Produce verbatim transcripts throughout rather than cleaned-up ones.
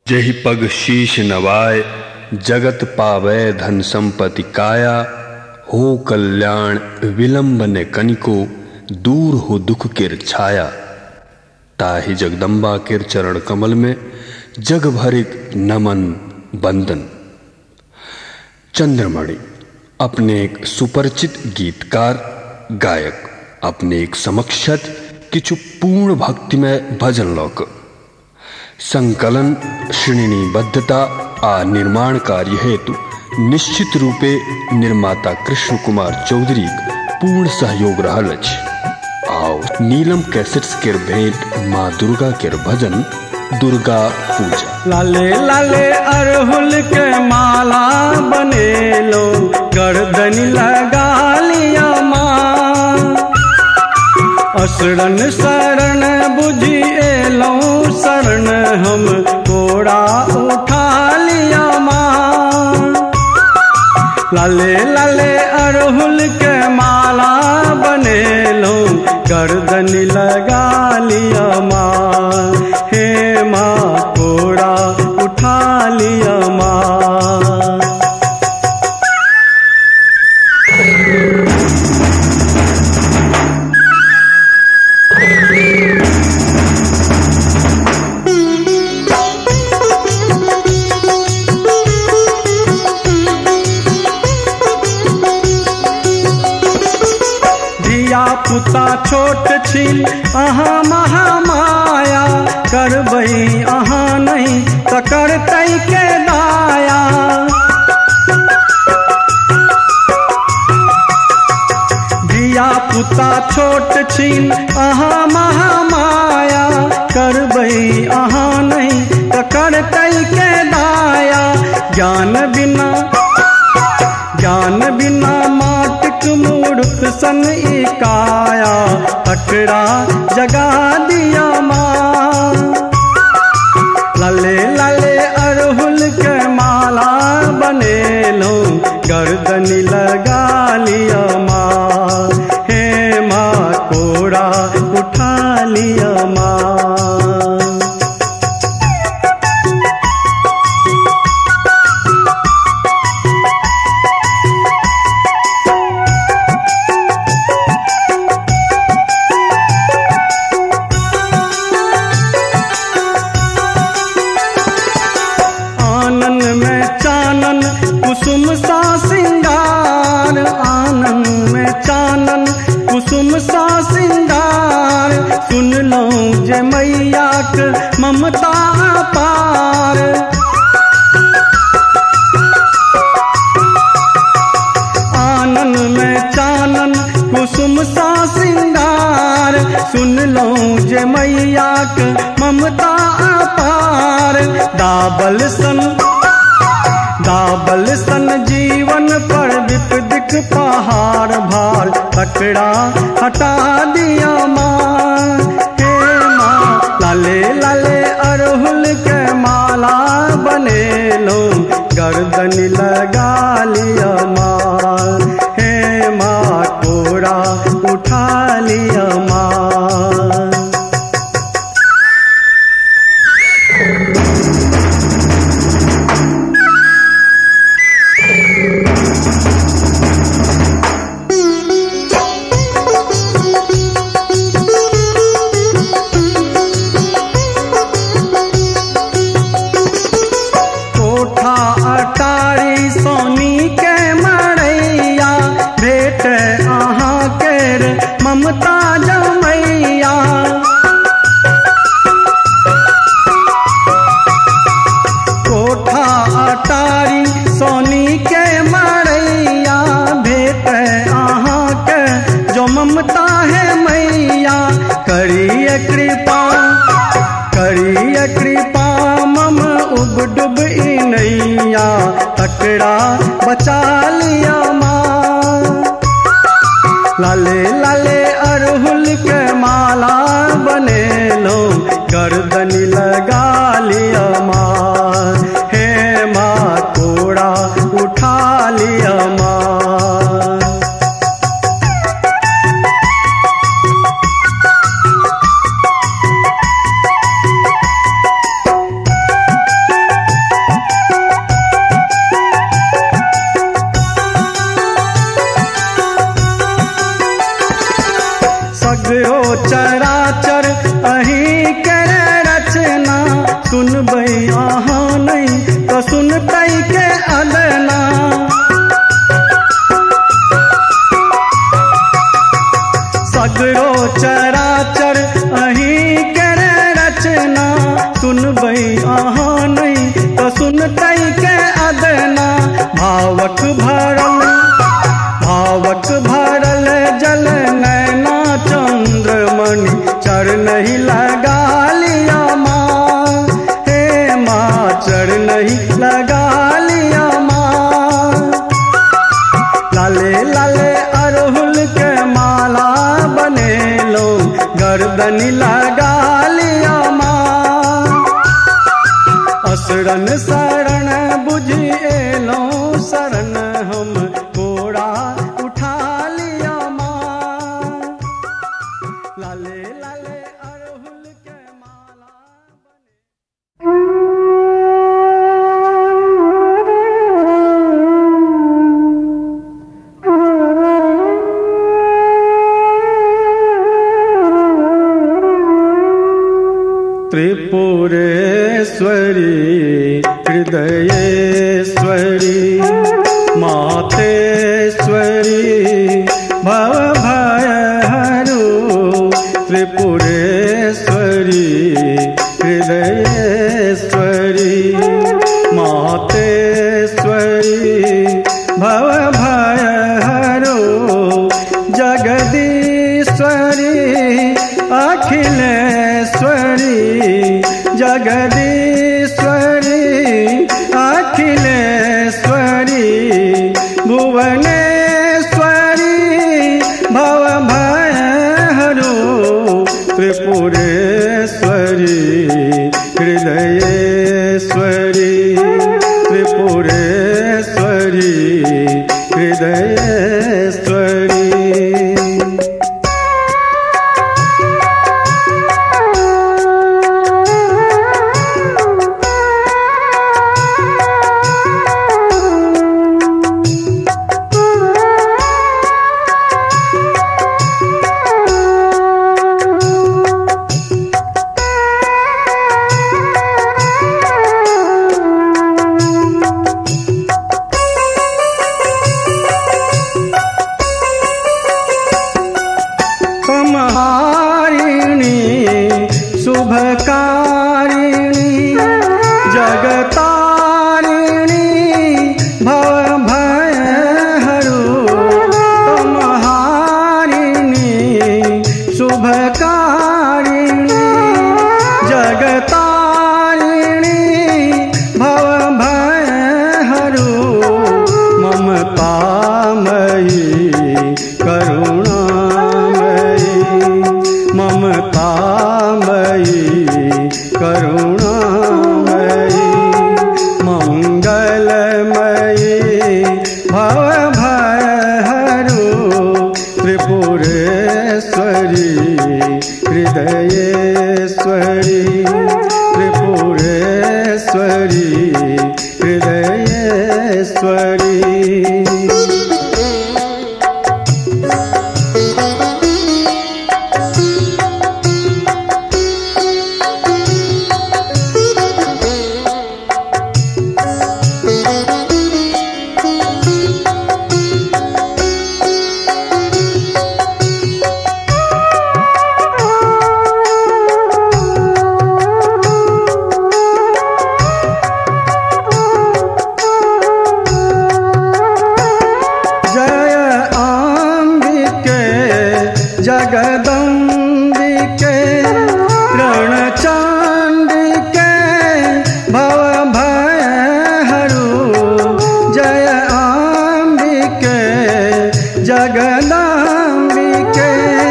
जहि पग शीश नवाय जगत पावै धन संपत्ति काया। हो कल्याण विलंब ने कनिको दूर हो दुख किर छाया। ताहि जगदम्बा किर चरण कमल में जग भरिक नमन बंदन। चंद्रमणि अपने एक सुपरिचित गीतकार गायक अपने एक समक्षत किछु पूर्ण भक्तिमय भजन लोक संकलन श्रेणीबद्धता आ निर्माण कार्य हेतु निश्चित रूपे निर्माता कृष्ण कुमार चौधरी पूर्ण सहयोग रहल अछि। आओ नीलम कैसेट्स केर भेंट माँ दुर्गा केर भजन दुर्गा पूजा। लाले लाले अरहुल के माला बनेलो गर्दन लगा लिया माँ। असरण शरण बुझी एलो शरण हम कोड़ा उठा लिया माँ। लाले लाले अरहुल के माला बनेलो गर्दन लगा लिया माँ। हे माँ कोड़ा उठा लिया माँ। पुता छोट छीन अहाँ महामाया। करबई अहाँ नहीं तो करतई के दाया। धिया पुता छोट छीन अहाँ महामाया। करबई अहाँ नहीं तो करतई के दाया। ज्ञान बिना ज्ञान बिना माटिक मूर्ख सन इकाया। अकड़ा जगा दिया माँ। लाले लाले अरहुल के माला बनेलो गर्दन लगा लिया माँ। हे माँ कोड़ा उठा लिया माँ। कुसुम सा सिंगार आनन में चानन कुसुम सा सिंगार। सुन लो जे मैया के ममता पार। आनन में चानन कुसुम सा सिंगार। सुन लो जे मैया के ममता पार। दाबल सन दाबल सन जीवन पर विपदिक पहाड़ भार। अकड़ा हटा दिया माँ। हे माँ लाले लाले अरहुल के माला बनेलो गर्दन लगा लिया माँ। हे माँ कोड़ा उठा लिया माँ। अटारी सोनी के मरैया भेट अहाँ केर ममता जमैया। कोठा अटारी सोनी के मरैया भेट अहाँ के जो ममता है मैया। करिए कृपा करिए कृपा मम उब डुब नैया। अकड़ा बचा लिया माँ। लाले लाले अरहुल के माला बनेलो गर्दन लगा लिया माँ। हे माँ कोड़ा उठा लिया माँ। नहीं लगा लिया माँ। लाले लाले अरहुल के माला बने लो गर्दन लगा लिया माँ। असरन शरण बुझिए लो शरण हम कोड़ा उठा लिया माँ। लाले लाले अरहुल के माला त्रिपुरेश्वरी हृदयेश्वरी मातेश्वरी भवभयहरो। त्रिपुरेश्वरी हृदयेश्वरी मातेश्वरी भवभयहरो। जगदीश्वरी अखिलेश्वरी जगदीश्वरी अखिलेश्वरी भुवनेश्वरी भवभयहरो। त्रिपुरेश्वरी हृदयेश्वरी त्रिपुरेश्वरी हृदयेश्वरी। शुभकारिणी जगतारिणी भवभयहरो। तमहारिणी शुभकारिणी जगतारिणी भवभयहरो। ममतामयी करुणामयी ममतामयी करुणामयी मंगलमयी भवभयहरो। त्रिपुरेश्वरी हृदयेश्वरी त्रिपुरेश्वरी हृदयेश्वरी। जगदम्बिके रणचाण्डिके भवभयहरो। जय अम्बिके जगदम्बिके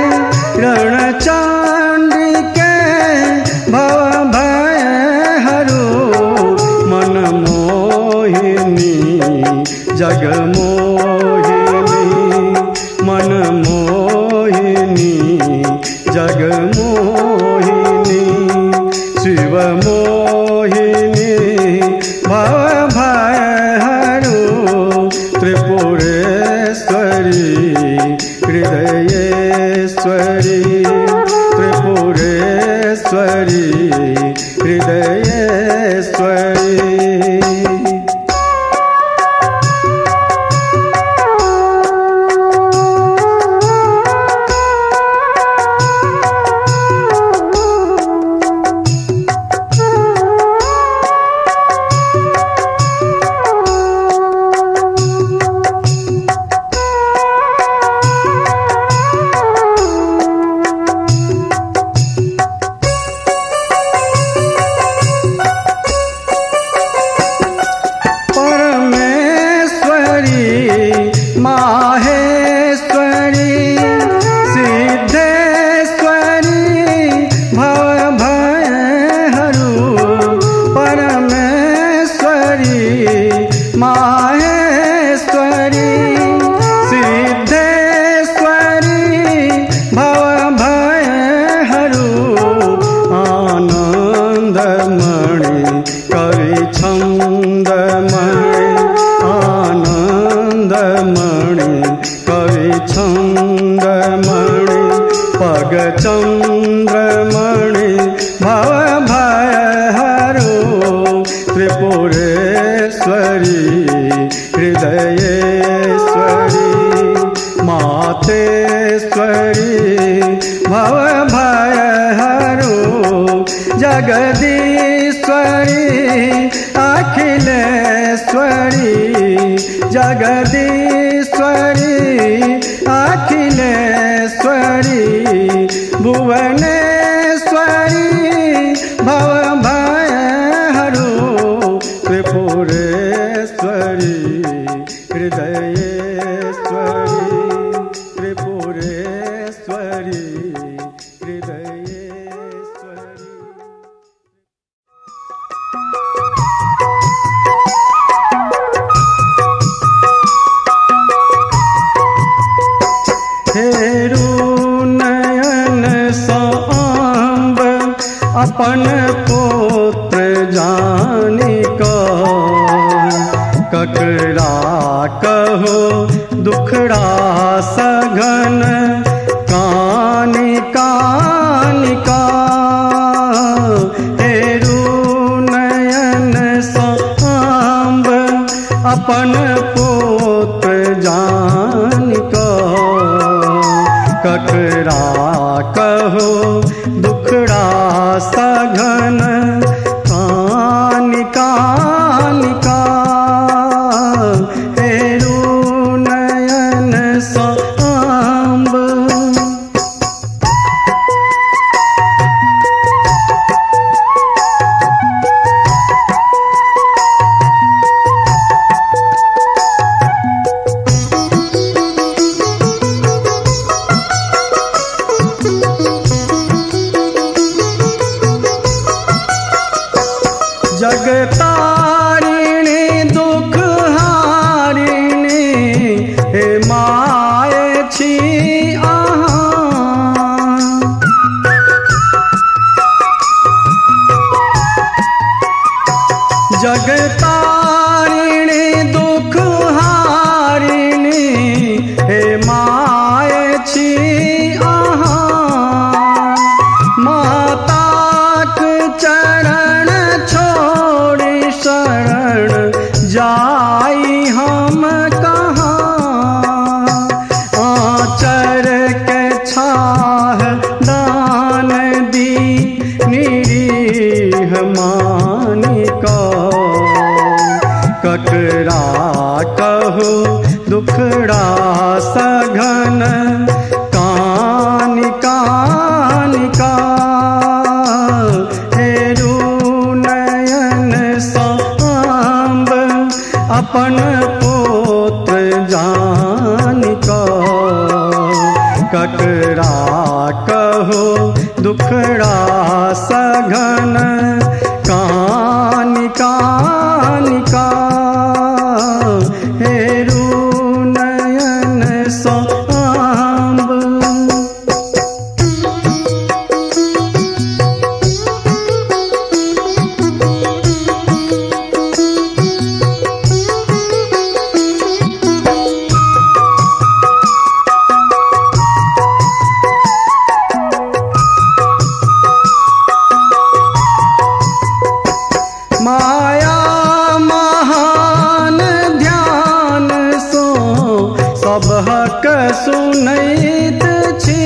रणचाण्डिके भवभयहरो। मनमोहिनी जगमोहिनी मनमोहिनी जगमोहिनी शिवमोहिनी भवभयहरो। त्रिपुरेश्वरी हृदयेश्वरी त्रिपुरेश्वरी हृदयेश्वरी। माहेश्वरी सिद्धेश्वरी भव भय हरु आनंदमणि कवि छंदमणि आनंदमणि कवि छंदमणि पग चंद्रमणि भव भय हरु त्रिपुरेश्वरी हृदयेश्वरी मातेश्वरी भव भय हरु जगदीश्वरी अखिलेश्वरी जगदीश्वरी अखिलेश्वरी भुवनेश्वरी भव भय हरु त्रिपुरेश्वरी हृदयेश्वरी त्रिपुरेश्वरी हृदयेश्वरी। हेरु नयन सांब अपन पुत्र जानिका ककरा कहो दुखड़ा सघन कानि कानिका हेरु नयन सांब अपन पुत्र जानिका ककरा कहो दुखड़ा सघन कानि कानिका हेरु नयन सांब। जगतारिणी दुख हारिणी हे माये छी अहाँ जगतारिणी दुख हारिणी हे माये छी अहाँ माताक चरण छोड़ी शरण जाई हम कहाँ आचर के छाह दान दी निरीह मानिका ककरा कहो दुखड़ा सघन कानि कानिका हेरु नयन सांब अपन पुत्र जानिका ककरा कहो दुखड़ा सघन कानि कानिका हेरु नयन सांब। माया महान ध्यान सो सब हक सुनैत छी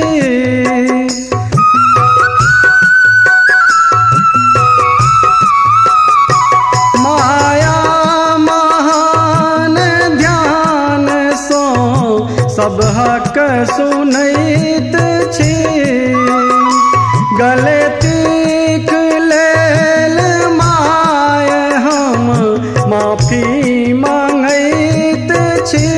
माया महान ध्यान सो सब हक सुनैत छी गले तीक लेल माय हम माफी मांगैत छी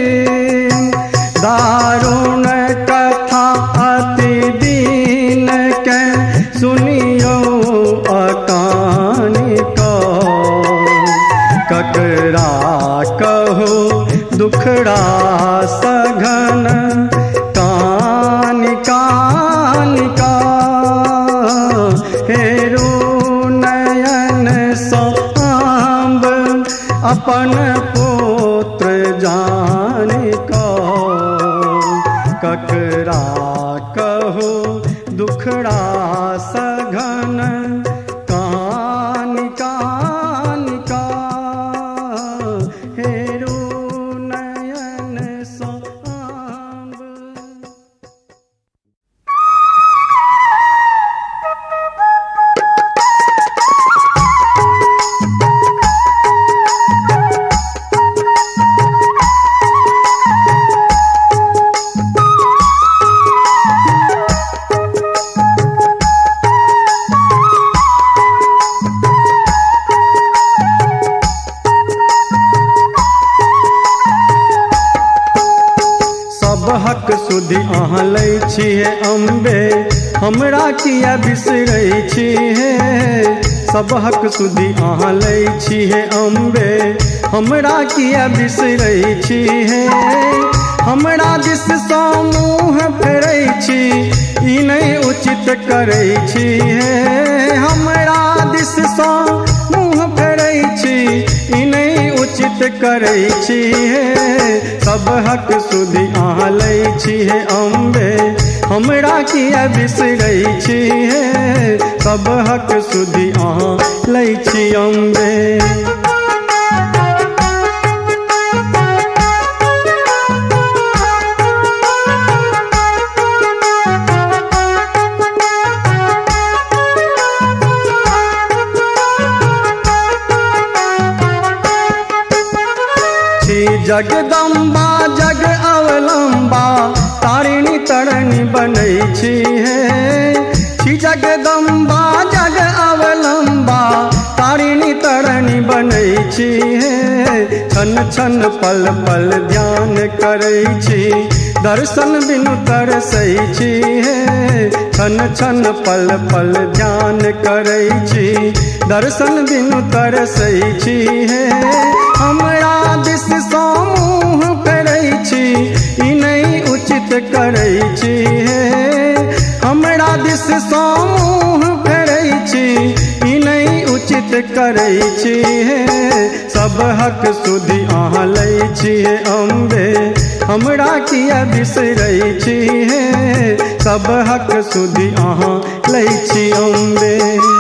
दारुण कथा अति दीन के सुनियो अकानिका ककरा दुखड़ा सघन कानि कानि का हेरु नयन सो आंब अपन पुत्र जानि को ककरा कहो दुखड़ा सघन कानि कानि का हेरु नयन सो आंब। हक सुधि अहाँ लै छियै अम्बे हमरा किया बिसरै छी हे सब हक सुधि अहाँ लै छियै अम्बे हमरा किया बिसरै छी हे हमरा दिस सँ मुँह फेरै छी ई नहि उचित करै छी हे हमरा दिस सँ मुँह फेरै छी ई नहि उचित करै छी हे सब हक सुधि अहाँ लै छी हे अम्बे हमरा किया बिसरै छी हे सब हक सुधि अहाँ लै छी अम्बे। जगदम्बा जग अवलंबा तारिणी तरणि बनै छी हे छी जगदम्बा जग अवलंबा तारिणी तरणि बनै छी हे छन छन पल पल ध्यान करै छी दर्शन बिनु तरसै छी हे छन छन पल पल ध्यान करै छी दर्शन बिनु तरसै छी हे हमरा दिस सँ मुँह फेरै छी ई नहि उचित करै छी हे हमरा दिस सँ मुँह फेरै छी ई नहीं उचित करै छी हे सब हक सुधि अहाँ लै छी हे अम्बे हमरा किया बिसरै छी हे सब हक सुधि अहाँ लै छी अम्बे।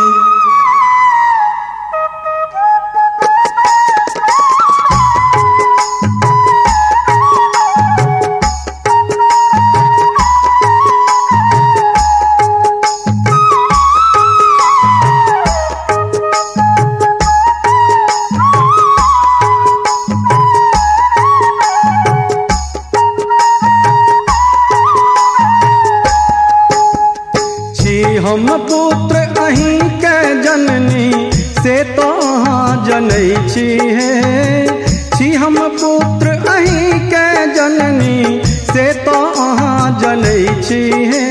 हम पुत्र अहीं के जननी से तो अहाँ जनै छी हे छी हम पुत्र अहीं के जननी से तो अहाँ जनै छी हे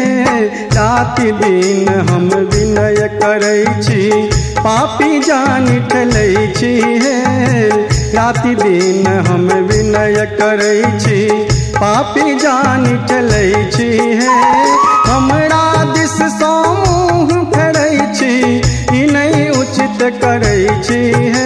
राति दिन हम विनय करै छी पापी जान ठलै छी हे राति दिन हम विनय करै छी पापी जान ठलै छी हे हमरा दिस सँ मुँह फेरै छी ई नहीं उचित करै छी हे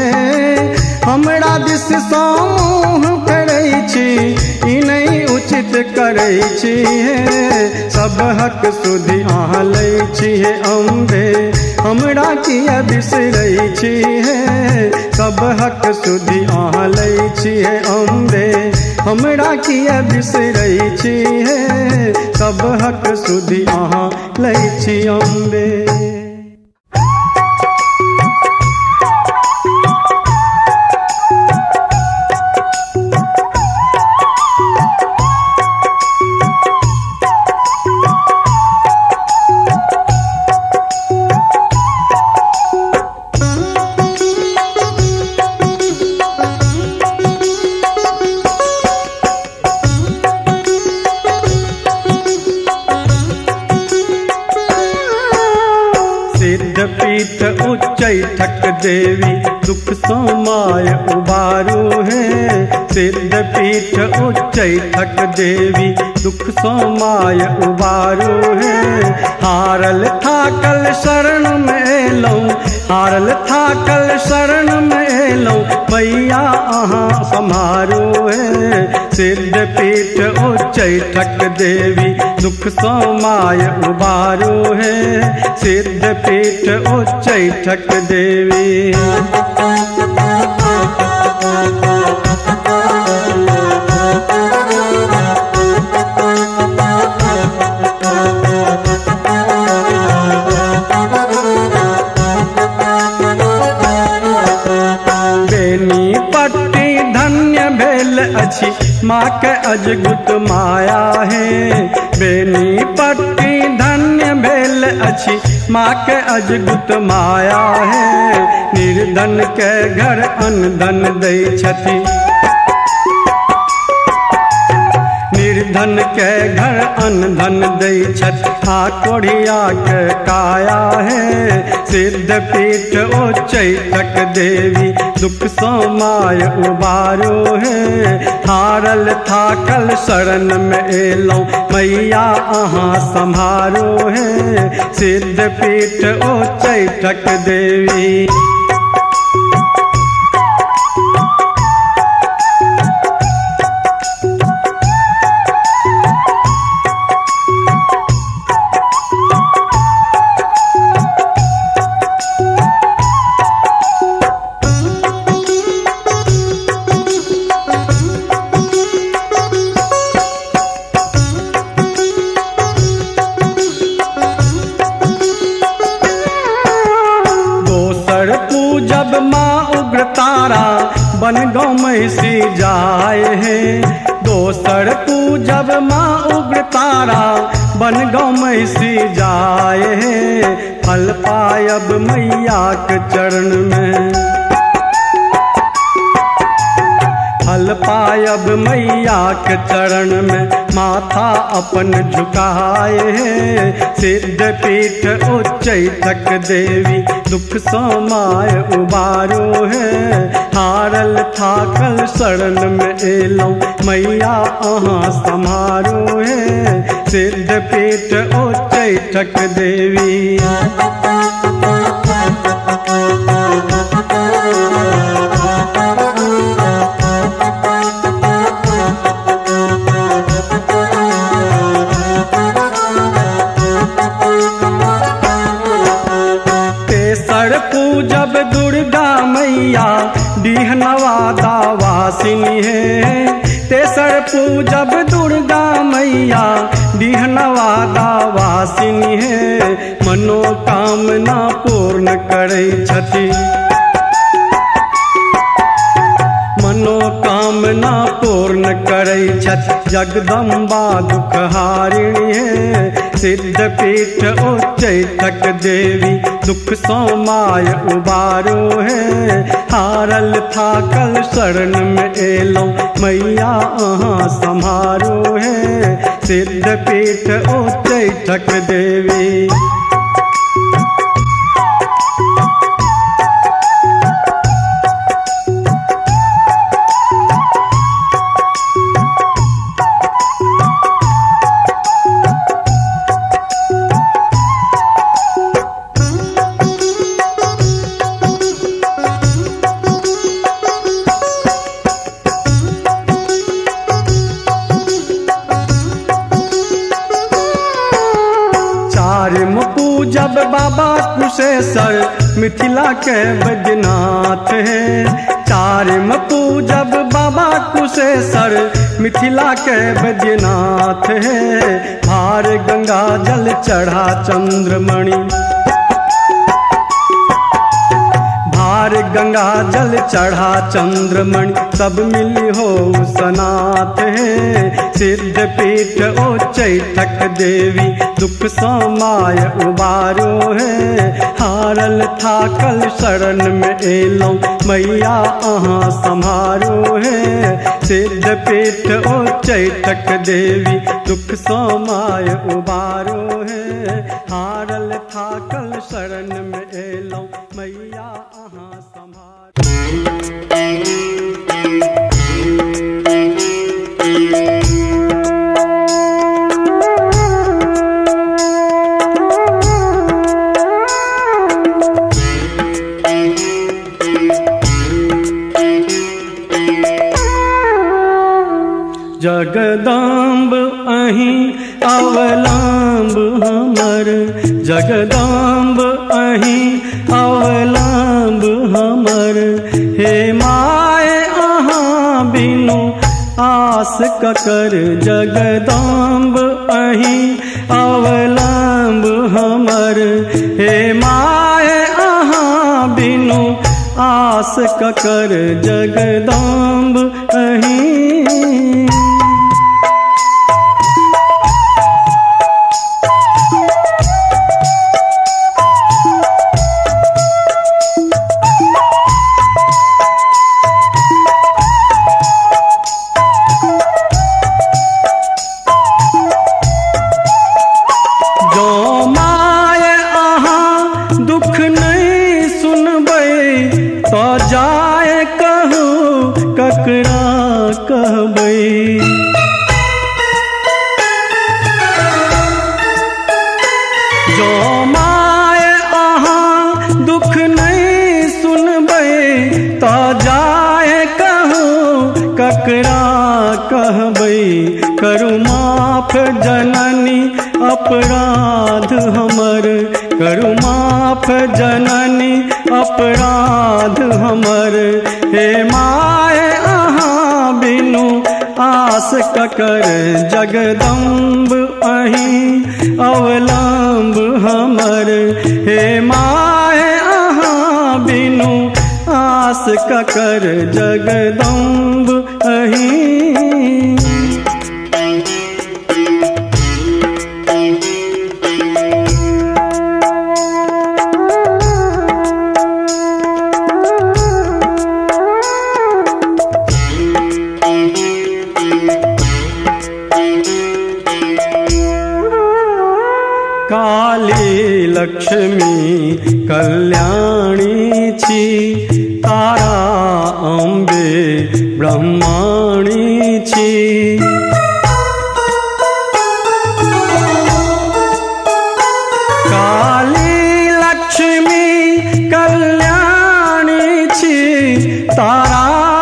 हमरा दिस सँ मुँह फेरै छी ई नहीं उचित करै छी हे सब हक सुधि अहाँ लै छी हे अम्बे हमरा किया बिसरै छी हे सब हक सुधि अहाँ लै छी हे अम्बे हमरा किया बिसरै छी हे सब हक सुधि अहाँ लै छी अम्बे। सिद्धपीठ उच्चैठक देवी दुख सो सोमाय उबारू है सिद्ध पीठ उच्चैठक देवी दुख सोमाय उबारू है हारल थाकल शरण में लौ हारल थाकल शरण में लौ मैया अहाँ सम्हारो है सिद्ध पीठ उच्चैठक देवी दुख सोमाय उबारो है सिद्ध पीठ उच्चैठक देवी। अच्छी माँ के अजगुत माया है बेनी पट्टी धन्य भेल अच्छी माँ के अजगुत माया है निर्धन के घर अनधन दै छथि निर्धन के घर अनधन दै छथि आ कोढ़िया के काया है सिद्ध पीठ उच्चैठक देवी दुख सोमाय उबारो है हारल थाकल शरण में एलौ मैया अहाँ सम्हारो है सिद्ध पीठ उच्चैठक देवी। जब माँ उग्र तारा बन गौ महिषी जाए है दोसर पूजब माँ उग्र तारा बन गौ महिषी जाए है फल पायब मैया के चरण में फल पायब मैया के चरण में माथा अपन झुकाए है सिद्ध पीठ उच्चैठक देवी दुख सोमाय उबारो है हारल थाकल शरण में एलौ मैया अहाँ सम्हारो है सिद्ध पीठ उच्चैठक देवी। पूजब दुर्गा मैया डीहनवा दावासिनी है तेसर पूजब दुर्गा मैया डीहनवा दावासिनी है मनोकामना पूर्ण करै छथि मनोकामना पूर्ण करै छथि जगदम्बा दुखहारिणी है सिद्ध पीठ उच्चैठक देवी दुख सोमाय उबारो है हारल थाकल शरण में एलौ मैया अहाँ सम्हारो है सिद्ध पीठ उच्चैठक देवी। पूजब बाबा कुशेश्वर मिथिला के बैद्यनाथ है चारिम पूजब बाबा कुशेश्वर मिथिला के बैद्यनाथ है भार गंगा जल चढ़ा चंद्रमणि भार गंगा जल चढ़ा चंद्रमणि सब मिली हो सनाथ है सिद्ध पीठ उच्चैठक देवी दुख सोमाय उबारो है हारल थाकल शरण में एलौ मैया अहाँ सम्हारो है सिद्ध पीठ उच्चैठक देवी दुख सोमाय उबारो है हारल थाकल शरण में एलौ मैया अहाँ सम्हारो। जगदम्ब अहीं अवलंब हमर, जगदम्ब अहीं अवलंब हमर। हे माय अहाँ बिनु आस ककर, जगदम्ब अहीं अवलंब हमर। हे माय अहाँ बिनु आस ककर, जगदम्ब अहीं। जो माय अहाँ दुख नहीं सुनबै तो जाए कहूँ ककरा कहबै। करू माफ जननी अपराध हमर, करू माफ जननी अपराध हमर। हे माय अहाँ बिनु आस ककर, जगदम्ब अहीं अवलंब हमर। हे माय अहाँ बिनु आस ककर, जगदम्ब अहीं। काली लक्ष्मी कल्याणी छी, तारा अम्बे ब्रह्माणी छी। काली लक्ष्मी कल्याणी छी, तारा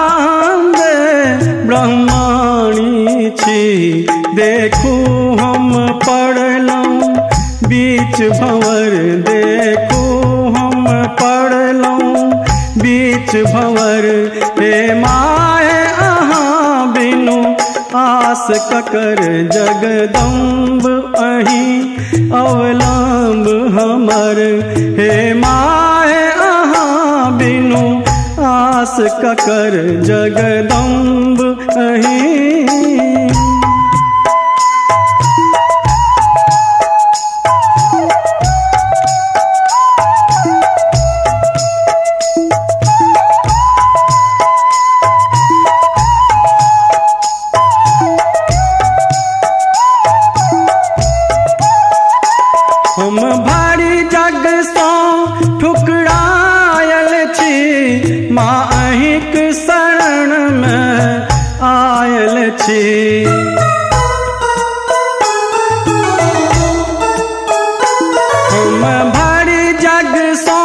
अम्बे ब्रह्माणी छी। देखू हम पढ़लौं बीच भंवर, देखो हम पढ़लौं बीच भंवर। हे माय अहाँ बिनु आस ककर, जगदम्ब अहीं अवलंब हमर। हे माय अहाँ बिनु आस ककर, जगदम्ब अहीं। हम भारी जग सो ठुकरायल छी, माँ अहिंक शरण में आयल छी। हम भारी जग सो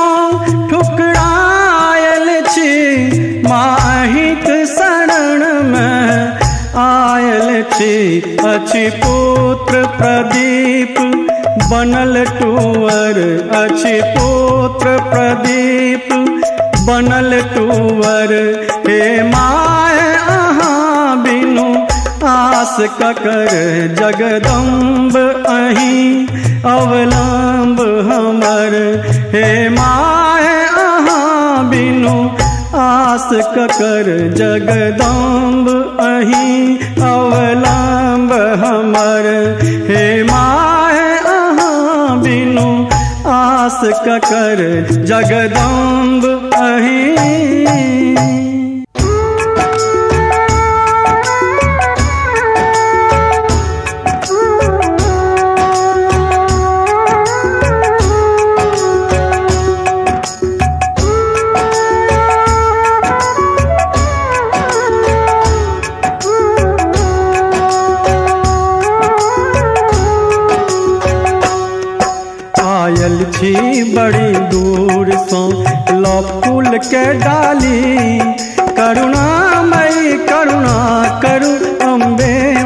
ठुकरायल छी, माँ अहिंक शरण में आयल छी। अछि पुत्र प्रदीप बनल टूवर, अछि पुत्र प्रदीप बनल टूवर। हे माय अहाँ बिनु आस ककर, जगदम्ब अहीं अवलंब हमर। हे माय अहाँ बिनु आस ककर, जगदम्ब अहीं अवलंब हमर। हे माय बिनु आस ककर, जगदम्ब अहीं। आयल छी बड़ी दूर सो लो फूल के डाली, करुणामयी करुणा करु अम्बे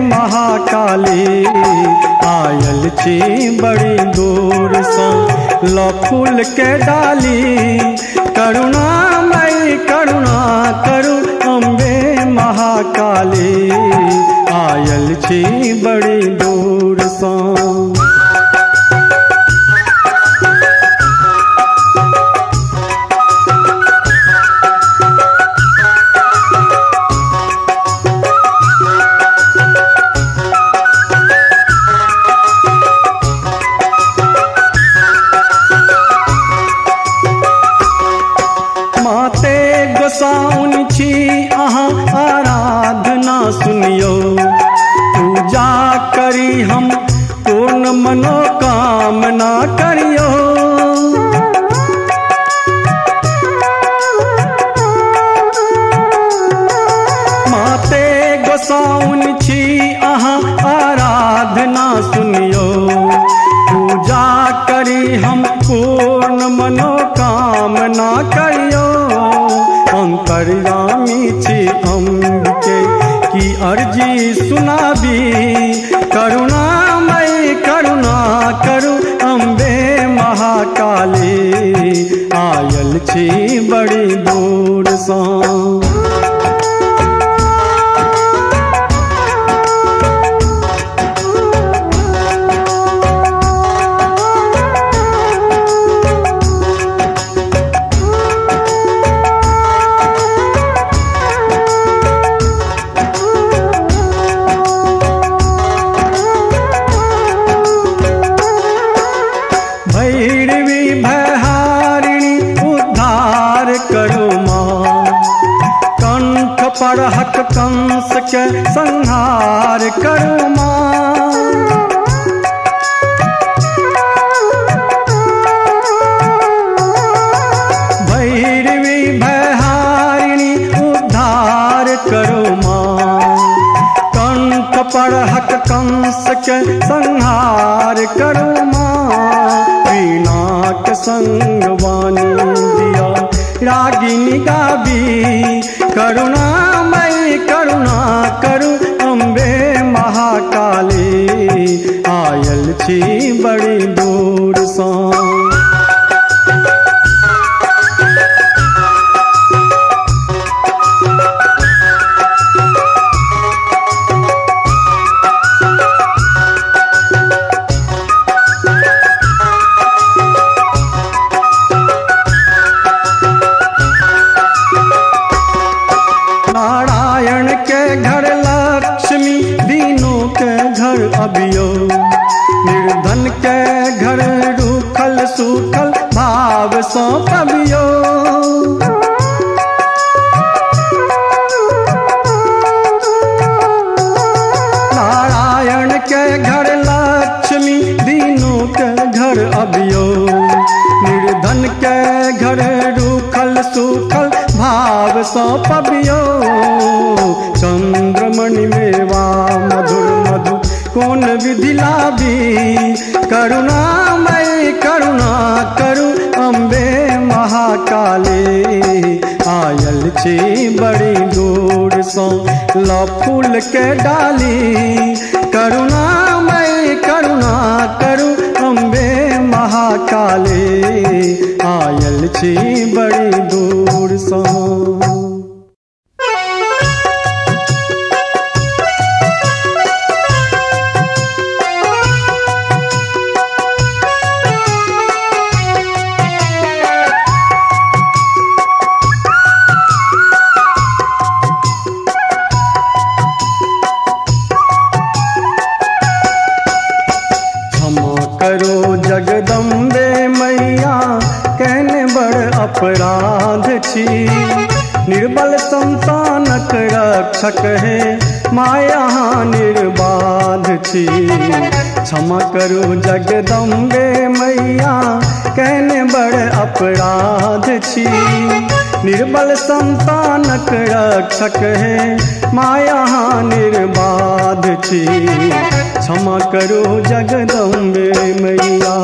छी बड़ी दूर सो लो फूल के डाली करुणामयी करुणा करू अम्बे महाकाली आयल छी बड़ी दूर सो। गोसाउन छी अहाँ आराधना सुनियो पूजा करी हम पूर्ण मनोकामना करियो। माते गोसाउन छी अहाँ आराधना सुनियो पूजा करी हम पूर्ण मनोकामना करियो। अंतर्यामी छी अम्बिके की अर्जी सुनाबी करुणामयी करुणा करू अम्बे महाकाली आयल छी बड़ी दूर सो। हक कंस के संहार करू माँ भैरवी भयहारिणी उद्धार करू माँ कंठ पर हक कंस के संहार करू माँ वीणा के संग वाणी दिया रागिनी गावी करुणामयी करुणा करू अम्बे महाकाली आयल छी बड़ी दूर सो। नारायण के घर लक्ष्मी दीनों के घर अबियो निर्धन के घर रूखल सूखल भाव सो पबियो। नारायण के घर लक्ष्मी दीनों के घर अबियो निर्धन के घर रूखल सूखल भाव सो पबियो। चंद्रमणि मेवा मधुर मधु कौन विधि लाभी करुणामयी करुणा करू अम्बे महाकाली आयल छी बड़ी दूर सो लो फूल के डाली करुणामयी करुणा करू अम्बे महाकाली आयल छी बड़ी दूर सो। जगदम्बे मैया कहने बड़ अपराध छी निर्बल संतानक रक्षक है माया निर्बाध छी। क्षमा करो जगदम्बे मैया कहने बड़ अपराध छी निर्बल संतानक रक्षक है माया निर्बाध छी। क्षमा करो जगदम्बे मैया।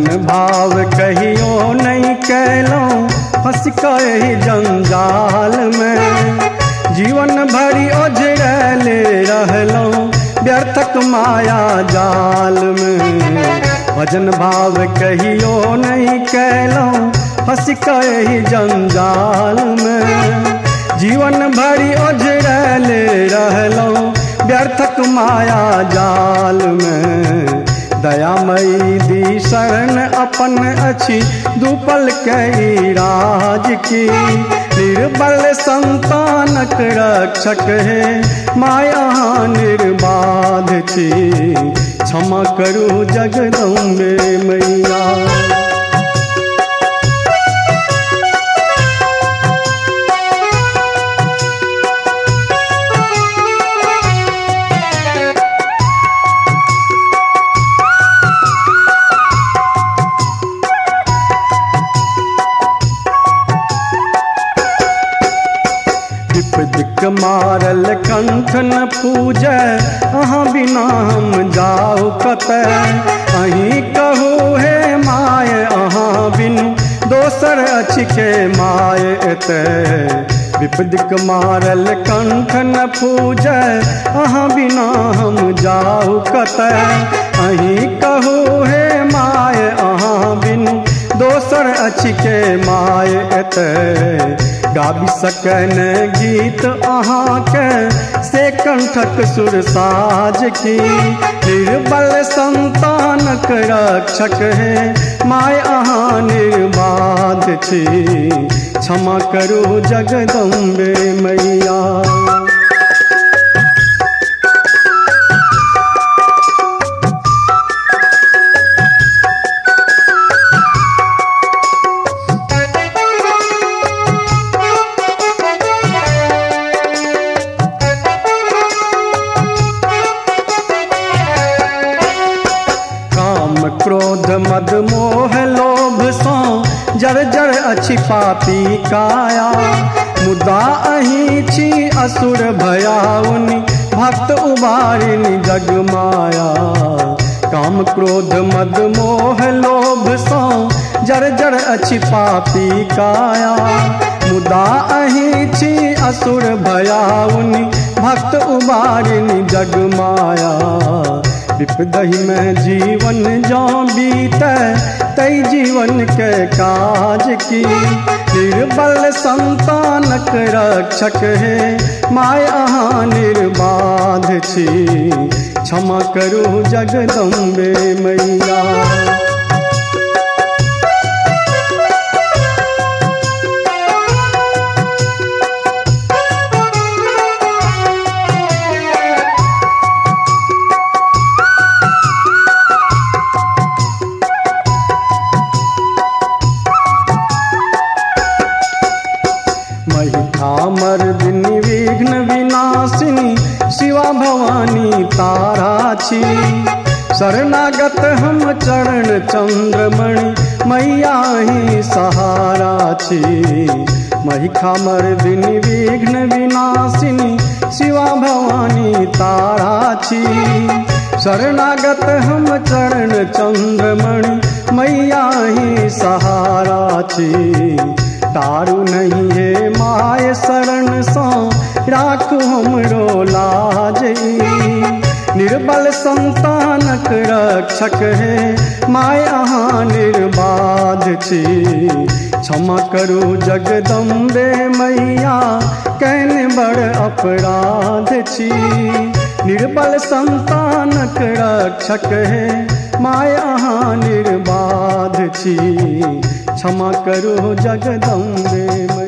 भजन भाव कहियो नहीं कैलौं फंस कही जंजाल में। जीवन भरी ओझरले रहलौं व्यर्थक माया जाल में। भजन भाव कहियो नहीं कैलौं फंस कही जंजाल में। जीवन भरी ओझरले रहलौं व्यर्थक माया जाल में। दयामयी दी शरण अपन अछि दुपल कई राज की। निर्बल संतानक रक्षक है माया निर्बाध छी। क्षमा करू जगदम्बे मैया। दिक मारल कंठ न पूजै अहाँ बिना हम जाऊ कतै। अहीं कहू हे माय अहाँ बिनु दोसर अछि के माय एतै। विपदिक मारल कंठ न पूजै अहाँ बिना हम जाऊ कतै। अहीं कहू हे माय अहाँ बिनु दोसर अछि के माय एतै। गाबि सकन गीत अहाँके से कंठक सुर साज की। निर्बल संतानक रक्षक है माय अहाँ निर्बाध छी। क्षमा करू जगदम्बे मैया। क्रोध मद मोह लोभ सो जर्जर अछि पापी काया। मुदा अहीं छी असुर भयाउनि भक्त उबारिनि जग माया। काम क्रोध मद मोह लोभ सो जर्जर अछि पापी काया। मुदा अहीं छी असुर भयाउनि भक्त उबारिनि जग माया। विपदहि में जीवन जो बीतै तई जीवन के काज की। निर्बल संतानक रक्षक है माय अहाँ निर्बाध छी। क्षमा करू जगदम्बे मैया। मर्दिनी विघ्न विनाशिनी शिवा भवानी तारा छी। शरणागत हम चरण चंद्रमणि मैया ही सहारा छी। महिखा मर्दिनी विघ्न विनाशिनी शिवा भवानी तारा छी। शरणागत हम चरण चंद्रमणि मैया ही सहारा छी। तारू नहीं है माय शरण सो राखू हमरो लाज। निर्बल संतानक रक्षक है माय अहाँ निर्बाध छी। क्षमा करू जगदम्बे मैया कैन बड़ अपराध छी। निर्बल संतानक रक्षक है माय अहाँ निर्बाध छी। क्षमा करो जगदम्बे।